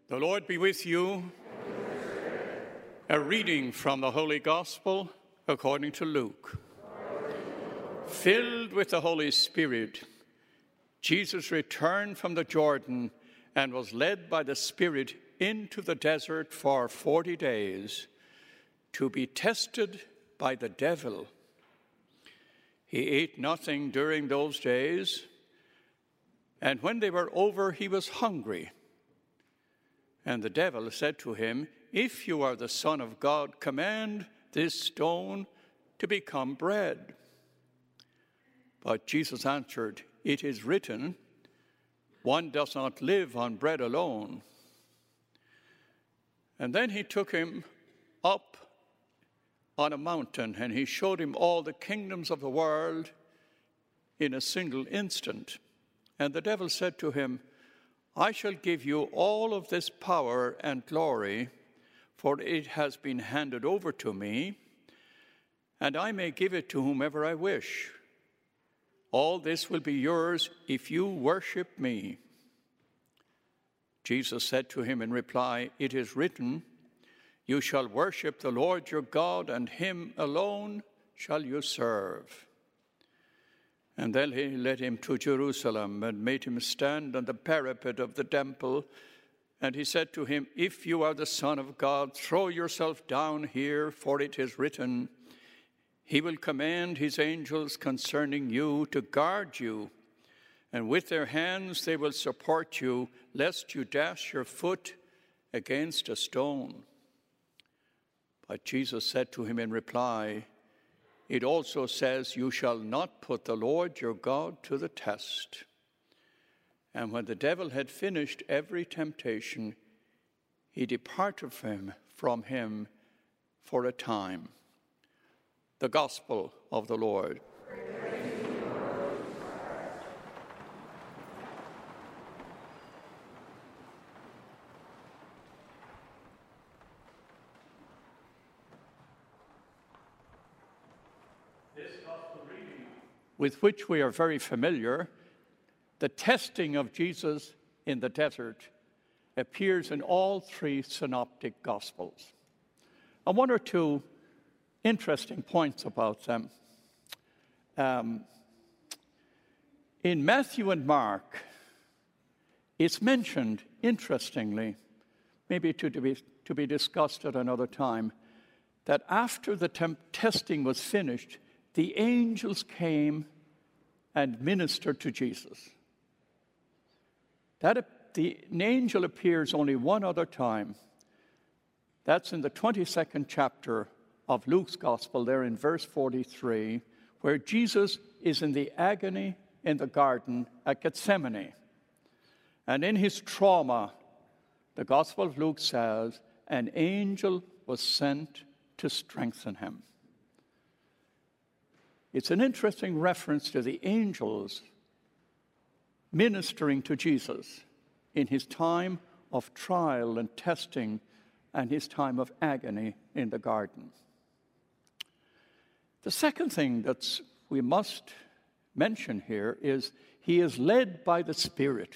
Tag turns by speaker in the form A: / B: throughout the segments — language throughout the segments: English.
A: The Lord be with you. A reading from the Holy Gospel according to Luke. Filled with the Holy Spirit, Jesus returned from the Jordan and was led by the Spirit into the desert for 40 days to be tested by the devil. He ate nothing during those days, and when they were over, he was hungry. And the devil said to him, "If you are the Son of God, command this stone to become bread." But Jesus answered, "It is written, one does not live on bread alone." And then he took him up on a mountain, and he showed him all the kingdoms of the world in a single instant. And the devil said to him, "I shall give you all of this power and glory, for it has been handed over to me, and I may give it to whomever I wish. All this will be yours if you worship me." Jesus said to him in reply, "It is written, you shall worship the Lord your God, and him alone shall you serve." And then he led him to Jerusalem and made him stand on the parapet of the temple. And he said to him, "If you are the Son of God, throw yourself down here, for it is written, he will command his angels concerning you to guard you, and with their hands they will support you, lest you dash your foot against a stone." But Jesus said to him in reply, "It also says, you shall not put the Lord your God to the test." And when the devil had finished every temptation, he departed from him for a time. The Gospel of the Lord. With which we are very familiar, the testing of Jesus in the desert appears in all three synoptic Gospels. And one or two interesting points about them. In Matthew and Mark, it's mentioned, interestingly, maybe to be discussed at another time, that after the testing was finished, the angels came and ministered to Jesus. The angel appears only one other time. That's in the 22nd chapter of Luke's Gospel, there in verse 43, where Jesus is in the agony in the garden at Gethsemane. And in his trauma, the Gospel of Luke says, an angel was sent to strengthen him. It's an interesting reference to the angels ministering to Jesus in his time of trial and testing and his time of agony in the garden. The second thing that we must mention here is he is led by the Spirit.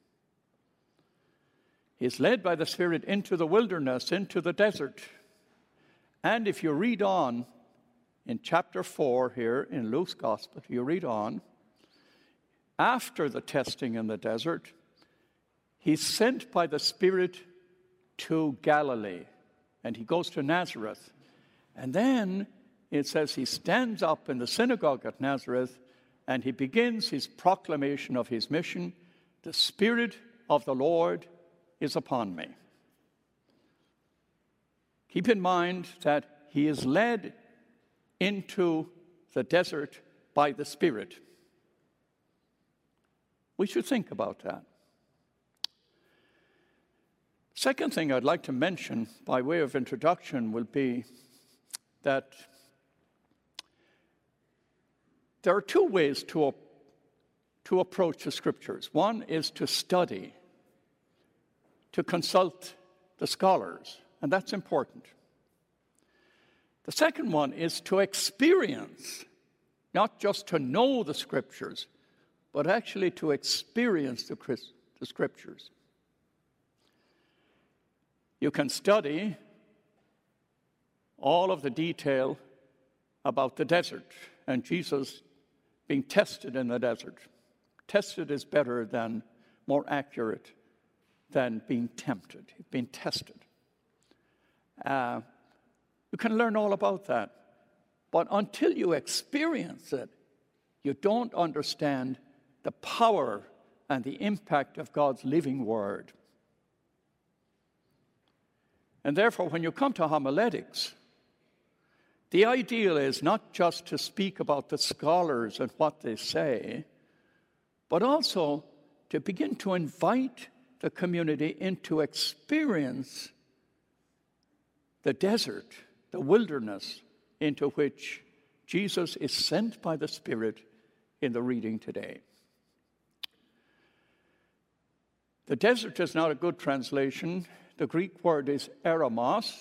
A: He is led by the Spirit into the wilderness, into the desert. And if you read on, in chapter 4 here in Luke's Gospel, you read on, after the testing in the desert, he's sent by the Spirit to Galilee, and he goes to Nazareth. And then it says he stands up in the synagogue at Nazareth, and he begins his proclamation of his mission. The Spirit of the Lord is upon me. Keep in mind that he is led into the desert by the Spirit. We should think about that. Second thing I'd like to mention by way of introduction will be that there are two ways to approach the Scriptures. One is to study, to consult the scholars, and that's important. The second one is to experience, not just to know the Scriptures, but actually to experience the Scriptures. You can study all of the detail about the desert and Jesus being tested in the desert. Tested is better than, more accurate than being tempted, being tested. You can learn all about that. But until you experience it, you don't understand the power and the impact of God's living word. And therefore, when you come to homiletics, the ideal is not just to speak about the scholars and what they say, but also to begin to invite the community into experience the desert, the wilderness into which Jesus is sent by the Spirit in the reading today. The desert is not a good translation. The Greek word is eremos.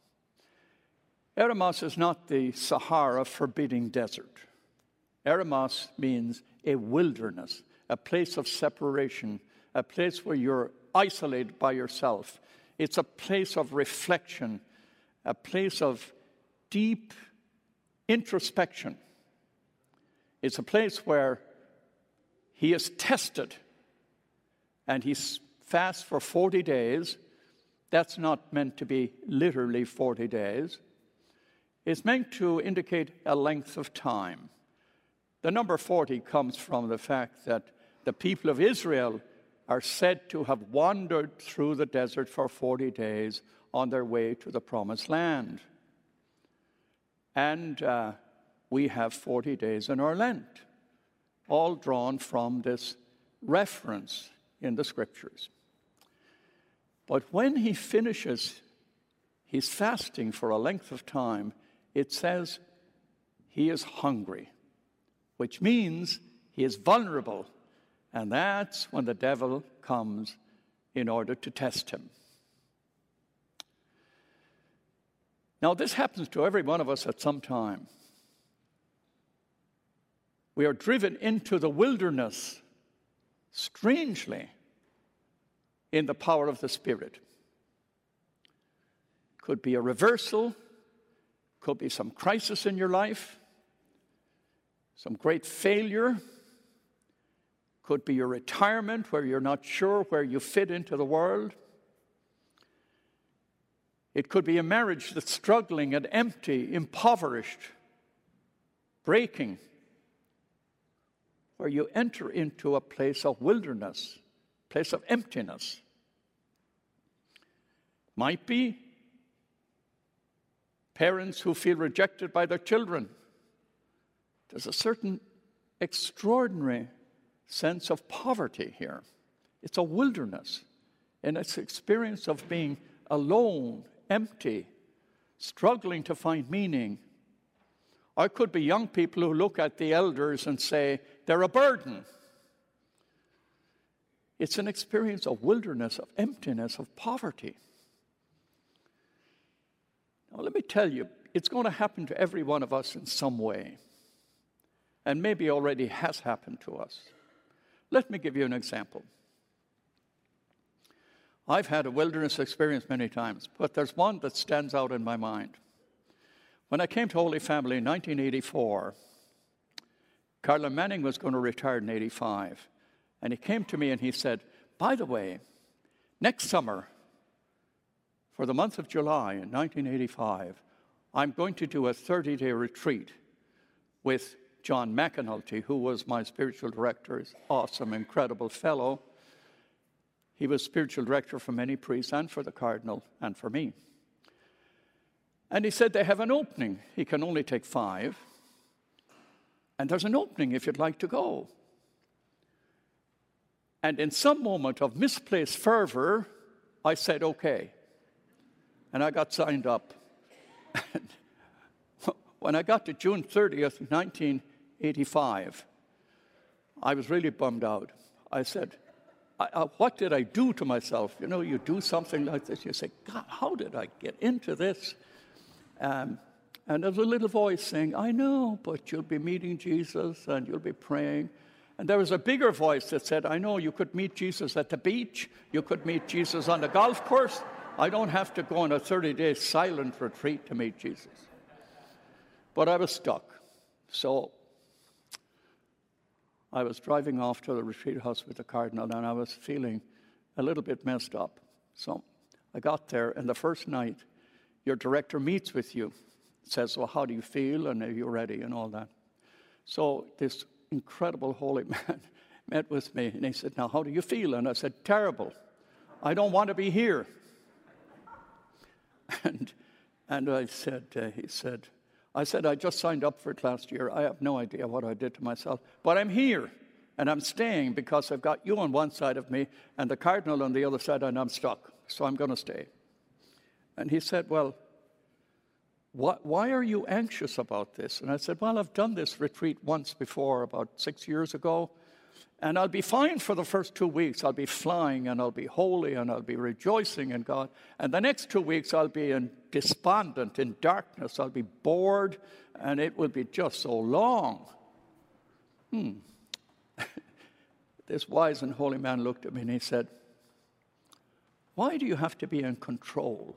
A: Eremos is not the Sahara forbidding desert. Eremos means a wilderness, a place of separation, a place where you're isolated by yourself. It's a place of reflection, a place of deep introspection. It's a place where he is tested and he fasts for 40 days. That's not meant to be literally 40 days. It's meant to indicate a length of time. The number 40 comes from the fact that the people of Israel are said to have wandered through the desert for 40 days on their way to the promised land. And we have 40 days in our Lent, all drawn from this reference in the Scriptures. But when he finishes his fasting for a length of time, it says he is hungry, which means he is vulnerable. And that's when the devil comes in order to test him. Now, this happens to every one of us at some time. We are driven into the wilderness, strangely, in the power of the Spirit. Could be a reversal, could be some crisis in your life, some great failure, could be your retirement where you're not sure where you fit into the world. It could be a marriage that's struggling and empty, impoverished, breaking, where you enter into a place of wilderness, place of emptiness. Might be parents who feel rejected by their children. There's a certain extraordinary sense of poverty here. It's a wilderness, and it's an experience of being alone, empty, struggling to find meaning. Or it could be young people who look at the elders and say, they're a burden. It's an experience of wilderness, of emptiness, of poverty. Now, let me tell you, it's going to happen to every one of us in some way, and maybe already has happened to us. Let me give you an example. I've had a wilderness experience many times, but there's one that stands out in my mind. When I came to Holy Family in 1984, Carla Manning was going to retire in 85. And he came to me and he said, by the way, next summer, for the month of July in 1985, I'm going to do a 30-day retreat with John McAnulty, who was my spiritual director. He's an awesome, incredible fellow. He was spiritual director for many priests and for the cardinal and for me. And he said they have an opening. He can only take 5. And there's an opening if you'd like to go. And in some moment of misplaced fervor, I said, okay. And I got signed up. And when I got to June 30th, 1985, I was really bummed out. I said, what did I do to myself? You know, you do something like this, you say, God, how did I get into this? And there's a little voice saying, I know, but you'll be meeting Jesus and you'll be praying. And there was a bigger voice that said, I know, you could meet Jesus at the beach, you could meet Jesus on the golf course, I don't have to go on a 30-day silent retreat to meet Jesus. But I was stuck. So I was driving off to the retreat house with the Cardinal, and I was feeling a little bit messed up. So I got there, and the first night, your director meets with you, says, well, how do you feel, and are you ready, and all that. So this incredible holy man met with me, and he said, now, how do you feel? And I said, terrible. I don't want to be here. And I said, I said, I just signed up for it last year. I have no idea what I did to myself. But I'm here, and I'm staying because I've got you on one side of me and the Cardinal on the other side, and I'm stuck. So I'm going to stay. And he said, well, why are you anxious about this? And I said, well, I've done this retreat once before, about 6 years ago, and I'll be fine for the first 2 weeks. I'll be flying, and I'll be holy, and I'll be rejoicing in God. And the next 2 weeks, I'll be despondent, in darkness. I'll be bored, and it will be just so long. This wise and holy man looked at me, and he said, why do you have to be in control?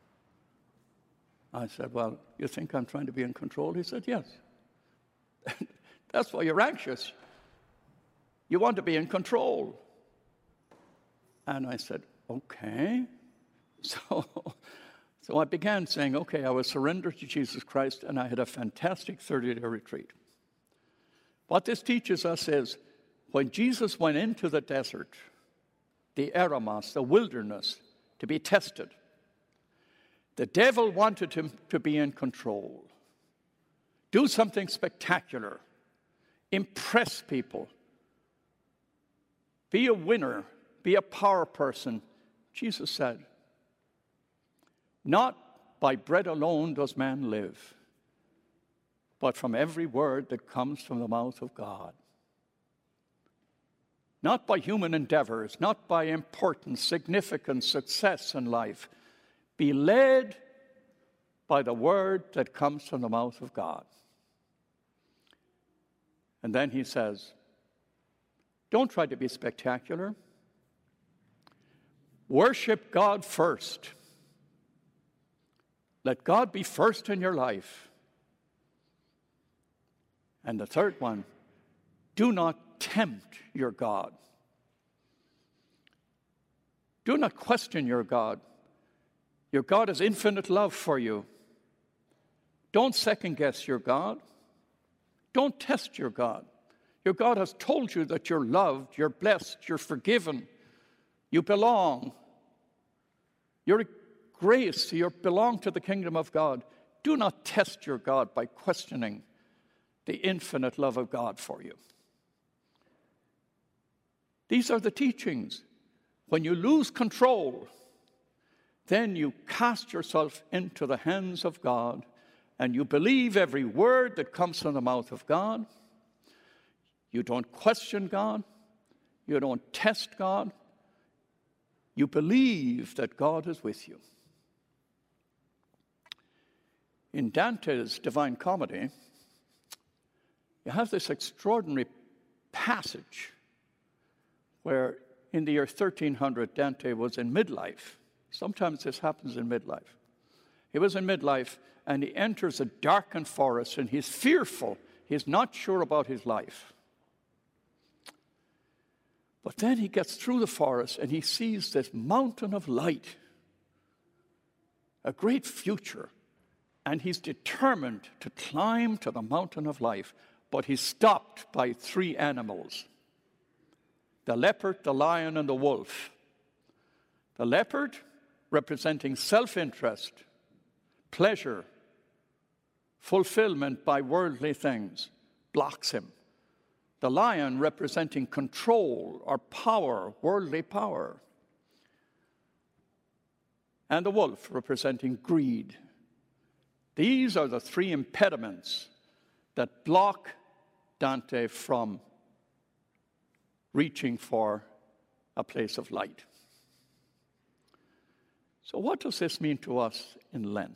A: I said, well, you think I'm trying to be in control? He said, yes. That's why you're anxious. You want to be in control. And I said, okay. So I began saying, okay, I was surrendered to Jesus Christ, and I had a fantastic 30-day retreat. What this teaches us is, when Jesus went into the desert, the eremos, the wilderness, to be tested, the devil wanted him to be in control, do something spectacular, impress people, be a winner, be a power person. Jesus said, not by bread alone does man live, but from every word that comes from the mouth of God. Not by human endeavors, not by importance, significance, success in life. Be led by the word that comes from the mouth of God. And then he says, don't try to be spectacular. Worship God first. Let God be first in your life. And the third one, do not tempt your God. Do not question your God. Your God has infinite love for you. Don't second-guess your God. Don't test your God. Your God has told you that you're loved, you're blessed, you're forgiven, you belong. You're grace, you belong to the kingdom of God. Do not test your God by questioning the infinite love of God for you. These are the teachings. When you lose control, then you cast yourself into the hands of God, and you believe every word that comes from the mouth of God. You don't question God. You don't test God. You believe that God is with you. In Dante's Divine Comedy, you have this extraordinary passage where in the year 1300, Dante was in midlife. Sometimes this happens in midlife. He was in midlife, and he enters a darkened forest, and he's fearful. He's not sure about his life. But then he gets through the forest, and he sees this mountain of light, a great future, and he's determined to climb to the mountain of life, but he's stopped by 3 animals: the leopard, the lion, and the wolf. The leopard, representing self-interest, pleasure, fulfillment by worldly things, blocks him. The lion, representing control or power, worldly power. And the wolf, representing greed. These are the 3 impediments that block Dante from reaching for a place of light. So what does this mean to us in Lent?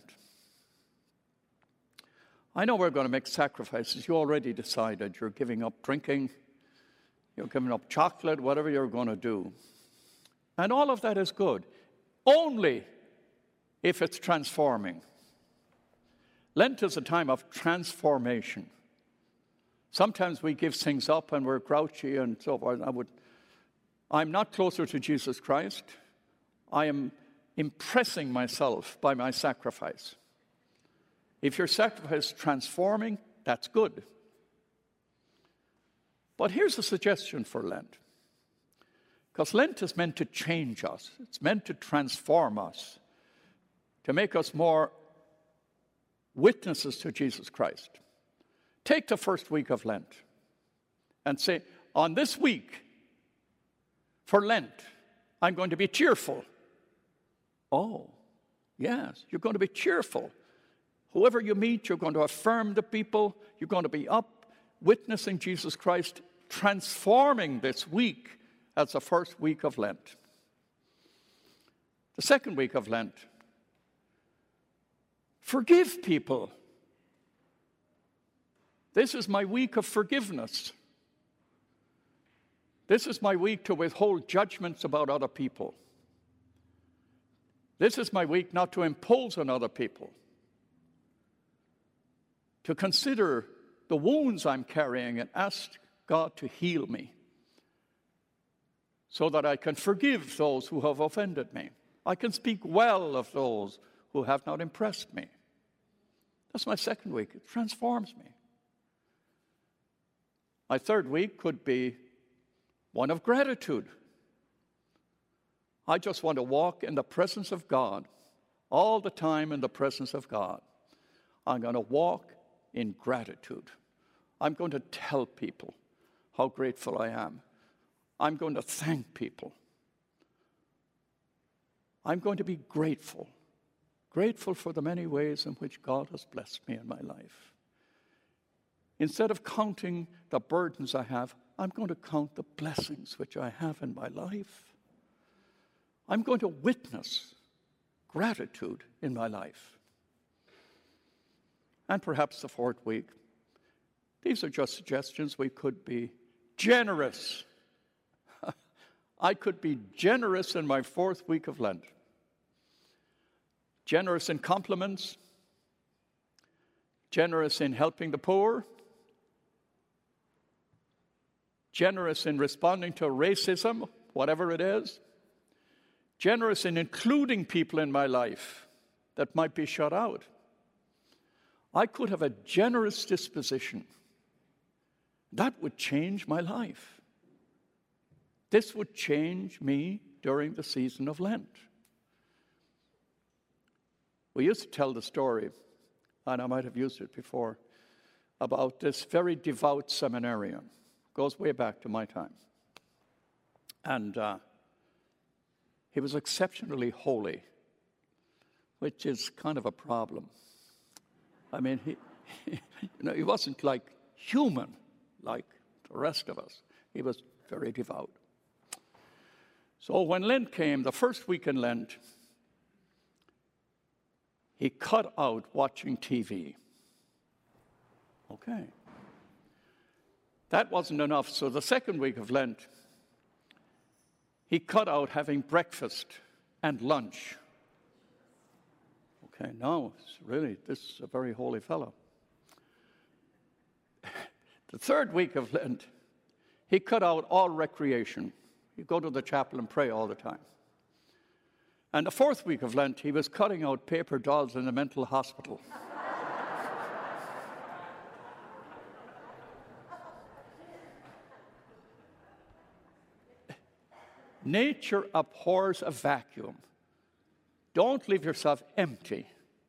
A: I know we're going to make sacrifices. You already decided you're giving up drinking, you're giving up chocolate, whatever you're going to do. And all of that is good. Only if it's transforming. Lent is a time of transformation. Sometimes we give things up and we're grouchy and so forth. I'm not closer to Jesus Christ. I am impressing myself by my sacrifice. If your sacrifice is transforming, that's good. But here's a suggestion for Lent. Because Lent is meant to change us. It's meant to transform us, to make us more witnesses to Jesus Christ. Take the first week of Lent and say, on this week for Lent, I'm going to be cheerful. Oh, yes, you're going to be cheerful. Whoever you meet, you're going to affirm the people. You're going to be up witnessing Jesus Christ, transforming this week as the first week of Lent. The second week of Lent, forgive people. This is my week of forgiveness. This is my week to withhold judgments about other people. This is my week not to impose on other people, to consider the wounds I'm carrying and ask God to heal me so that I can forgive those who have offended me. I can speak well of those who have not impressed me. That's my second week. It transforms me. My third week could be one of gratitude. I just want to walk in the presence of God, all the time in the presence of God. I'm going to walk in gratitude. I'm going to tell people how grateful I am. I'm going to thank people. I'm going to be grateful. Grateful for the many ways in which God has blessed me in my life. Instead of counting the burdens I have, I'm going to count the blessings which I have in my life. I'm going to witness gratitude in my life. And perhaps the fourth week, these are just suggestions. We could be generous. I could be generous in my fourth week of Lent. Generous in compliments, generous in helping the poor, generous in responding to racism, whatever it is, generous in including people in my life that might be shut out. I could have a generous disposition. That would change my life. This would change me during the season of Lent. We used to tell the story, and I might have used it before, about this very devout seminarian. Goes way back to my time. And he was exceptionally holy, which is kind of a problem. I mean, he wasn't like human, like the rest of us. He was very devout. So when Lent came, the first week in Lent, he cut out watching TV. Okay. That wasn't enough. So the second week of Lent, he cut out having breakfast and lunch. Okay, now, this is a very holy fellow. The third week of Lent, he cut out all recreation. He'd go to the chapel and pray all the time. And the fourth week of Lent, he was cutting out paper dolls in a mental hospital. Nature abhors a vacuum. Don't leave yourself empty.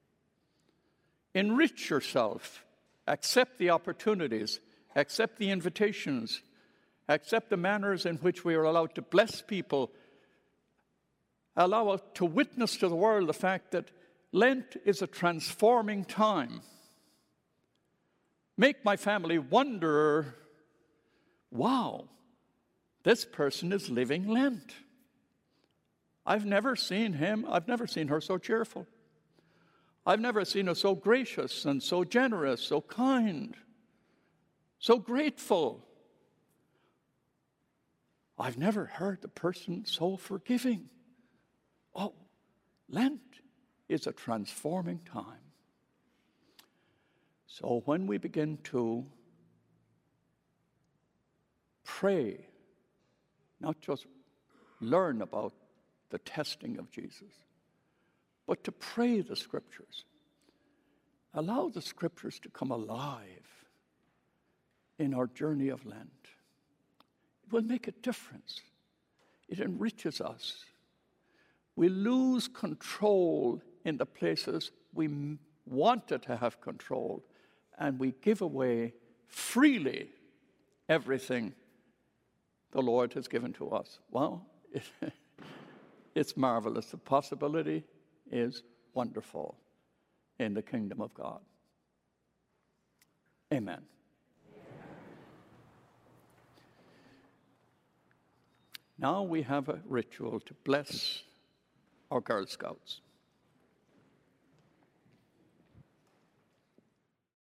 A: Enrich yourself. Accept the opportunities. Accept the invitations. Accept the manners in which we are allowed to bless people. Allow us to witness to the world the fact that Lent is a transforming time. Make my family wonder, wow, this person is living Lent. I've never seen her so cheerful. I've never seen her so gracious and so generous, so kind, so grateful. I've never heard the person so forgiving. Oh, Lent is a transforming time. So when we begin to pray, not just learn about the testing of Jesus, but to pray the Scriptures, allow the Scriptures to come alive in our journey of Lent. It will make a difference. It enriches us. We lose control in the places we wanted to have control, and we give away freely everything the Lord has given to us. Well, it's marvelous. The possibility is wonderful in the kingdom of God. Amen. Now we have a ritual to bless our Girl Scouts.